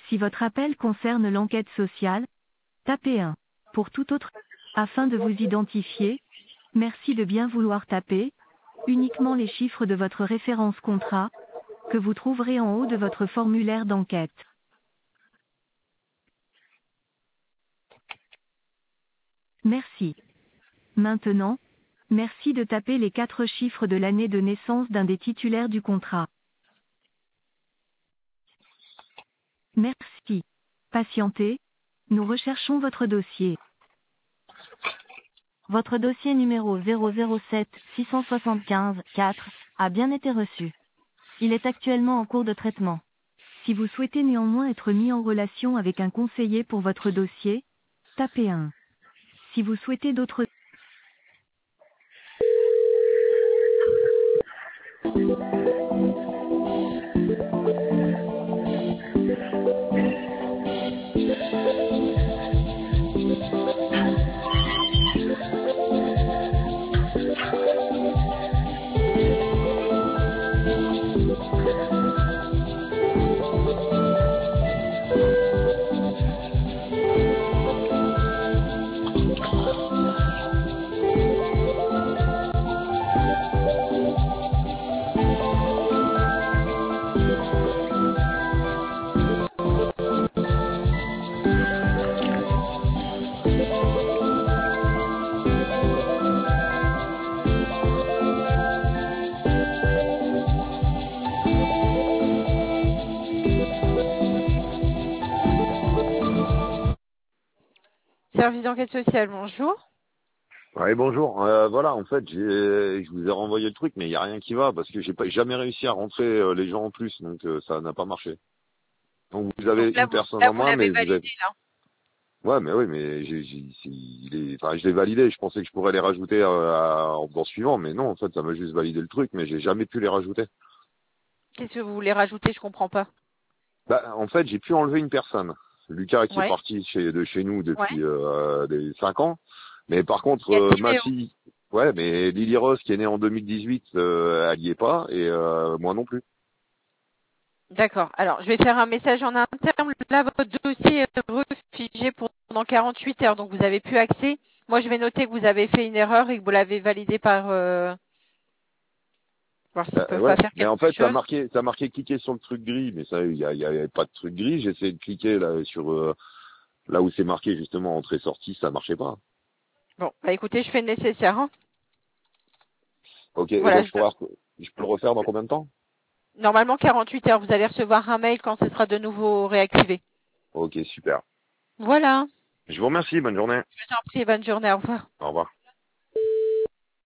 Si votre appel concerne l'enquête sociale, tapez 1. Pour tout autre, afin de vous identifier, merci de bien vouloir taper uniquement les chiffres de votre référence contrat, que vous trouverez en haut de votre formulaire d'enquête. Merci. Maintenant, merci de taper les 4 chiffres de l'année de naissance d'un des titulaires du contrat. Merci. Patientez, nous recherchons votre dossier. Votre dossier numéro 007 675 4 a bien été reçu. Il est actuellement en cours de traitement. Si vous souhaitez néanmoins être mis en relation avec un conseiller pour votre dossier, tapez 1. Si vous souhaitez d'autres Service d'enquête sociale, bonjour. Ouais, bonjour. Voilà, en fait, je vous ai renvoyé le truc, mais il n'y a rien qui va parce que j'ai pas jamais réussi à rentrer les gens en plus, donc ça n'a pas marché. Donc vous avez Donc là, une personne là en vous moins, l'avez mais vous êtes. validé, là. Ouais, mais oui, mais enfin, je l'ai validé. Je pensais que je pourrais les rajouter dans suivant, mais non, en fait, ça m'a juste validé le truc, mais j'ai jamais pu les rajouter. Qu'est-ce que vous voulez rajouter? Je comprends pas. Bah, en fait, j'ai pu enlever une personne. Lucas qui est Ouais. parti de chez nous Ouais. depuis des 5 ans. Mais par contre, Il y a ma Timéo. fille, ouais, mais Lily Rose qui est née en 2018, elle y est pas, et moi non plus. D'accord. Alors, je vais faire un message en interne. Là, votre dossier est refigé pendant 48 heures, donc vous avez plus accès. Moi, je vais noter que vous avez fait une erreur et que vous l'avez validé par... voir s'ils peuvent pas Ouais, faire mais en quelque fait, chose. ça marqué cliquer sur le truc gris, mais ça, il y avait pas de truc gris. J'ai essayé de cliquer là sur là où c'est marqué justement entrée-sortie, ça marchait pas. Bon, bah écoutez, je fais le nécessaire. Hein. Ok, et Voilà, donc je peux le refaire dans combien de temps? normalement 48 heures, vous allez recevoir un mail quand ce sera de nouveau réactivé. Ok, super. Voilà. Je vous remercie, bonne journée. Je vous en prie, bonne journée, au revoir. Au revoir.